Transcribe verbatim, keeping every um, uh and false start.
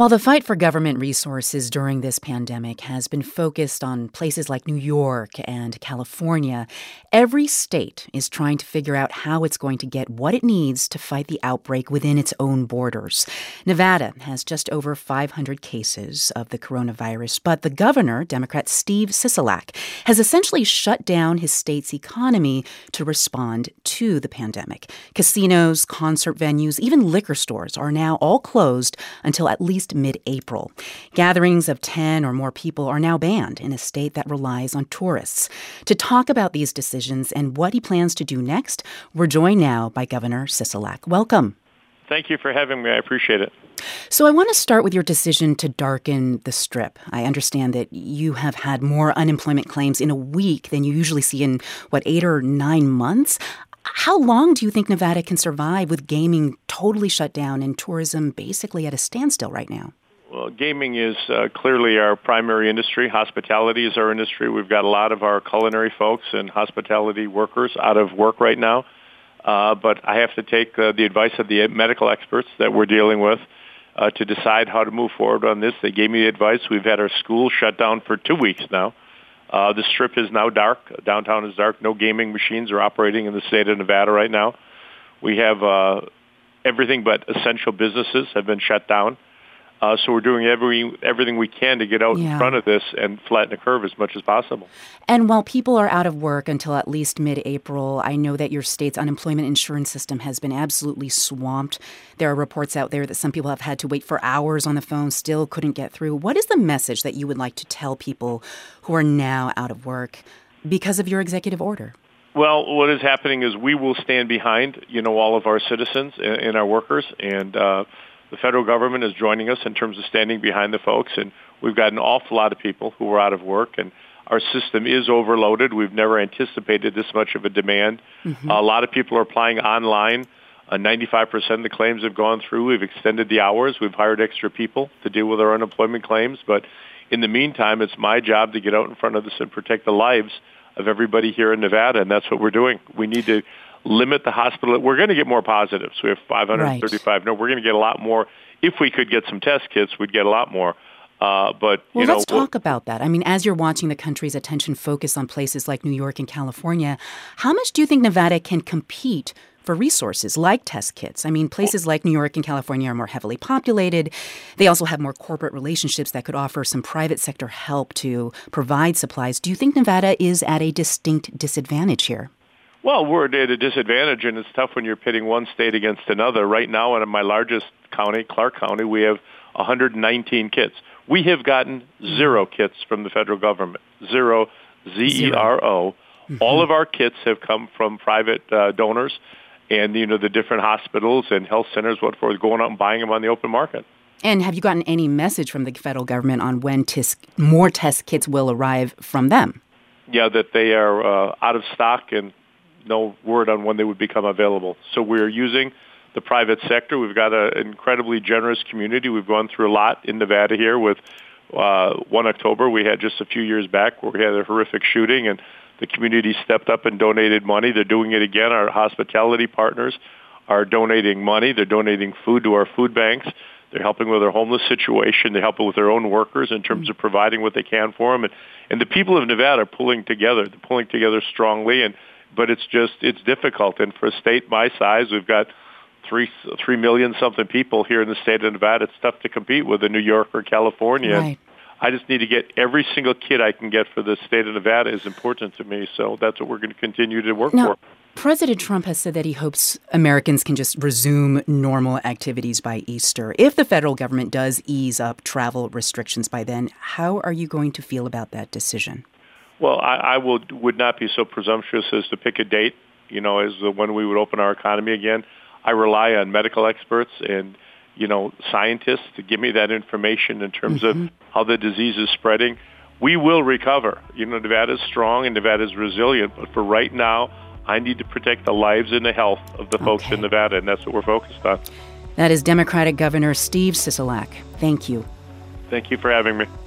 While the fight for government resources during this pandemic has been focused on places like New York and California, every state is trying to figure out how it's going to get what it needs to fight the outbreak within its own borders. Nevada has just over five hundred cases of the coronavirus, but the governor, Democrat Steve Sisolak, has essentially shut down his state's economy to respond to the pandemic. Casinos, concert venues, even liquor stores are now all closed until at least mid-April. Gatherings of ten or more people are now banned in a state that relies on tourists. To talk about these decisions and what he plans to do next, we're joined now by Governor Sisolak. Welcome. Thank you for having me. I appreciate it. So I want to start with your decision to darken the Strip. I understand that you have had more unemployment claims in a week than you usually see in, what, eight or nine months? How long do you think Nevada can survive with gaming totally shut down and tourism basically at a standstill right now? Well, gaming is uh, clearly our primary industry. Hospitality is our industry. We've got a lot of our culinary folks and hospitality workers out of work right now. Uh, but I have to take uh, the advice of the medical experts that we're dealing with uh, to decide how to move forward on this. They gave me the advice. We've had our schools shut down for two weeks now. Uh, the Strip is now dark. Downtown is dark. No gaming machines are operating in the state of Nevada right now. We have uh, everything but essential businesses have been shut down. Uh, so we're doing every everything we can to get out yeah. in front of this and flatten the curve as much as possible. And while people are out of work until at least mid-April, I know that your state's unemployment insurance system has been absolutely swamped. There are reports out there that some people have had to wait for hours on the phone, still couldn't get through. What is the message that you would like to tell people who are now out of work because of your executive order? Well, what is happening is we will stand behind, you know, all of our citizens and, and our workers, and uh, the federal government is joining us in terms of standing behind the folks, and we've got an awful lot of people who are out of work, and our system is overloaded. We've never anticipated this much of a demand. Mm-hmm. A lot of people are applying online. Uh, ninety-five percent of the claims have gone through. We've extended the hours. We've hired extra people to deal with our unemployment claims. But in the meantime, it's my job to get out in front of this and protect the lives of everybody here in Nevada, and that's what we're doing. We need to limit the hospital. We're going to get more positives. We have five hundred thirty-five. Right. No, we're going to get a lot more. If we could get some test kits, we'd get a lot more. Uh, but well, you know, let's talk about that. I mean, as you're watching the country's attention focus on places like New York and California, how much do you think Nevada can compete for resources like test kits? I mean, places like New York and California are more heavily populated. They also have more corporate relationships that could offer some private sector help to provide supplies. Do you think Nevada is at a distinct disadvantage here? Well, we're at a disadvantage, and it's tough when you're pitting one state against another. Right now, in my largest county, Clark County, we have one hundred nineteen kits. We have gotten zero kits from the federal government. Zero, Z E R O. Mm-hmm. All of our kits have come from private uh, donors and, you know, the different hospitals and health centers, what for, going out and buying them on the open market. And have you gotten any message from the federal government on when tis- more test kits will arrive from them? Yeah, that they are uh, out of stock and no word on when they would become available. So we're using the private sector. We've got an incredibly generous community. We've gone through a lot in Nevada here with uh, one October. We had just a few years back where we had a horrific shooting, and the community stepped up and donated money. They're doing it again. Our hospitality partners are donating money. They're donating food to our food banks. They're helping with their homeless situation. They're helping with their own workers in terms of providing what they can for them. And, and the people of Nevada are pulling together. They're pulling together strongly, and but it's just, it's difficult. And for a state my size, we've got three, three million something people here in the state of Nevada. It's tough to compete with in New York or California. Right. I just need to get every single kid I can get for the state of Nevada is important to me. So that's what we're going to continue to work now, for. President Trump has said that he hopes Americans can just resume normal activities by Easter. If the federal government does ease up travel restrictions by then, how are you going to feel about that decision? Well, I, I would would not be so presumptuous as to pick a date, you know, as the, when we would open our economy again. I rely on medical experts and, you know, scientists to give me that information in terms mm-hmm. of how the disease is spreading. We will recover. You know, Nevada is strong and Nevada is resilient, but for right now, I need to protect the lives and the health of the folks okay. in Nevada, and that's what we're focused on. That is Democratic Governor Steve Sisolak. Thank you. Thank you for having me.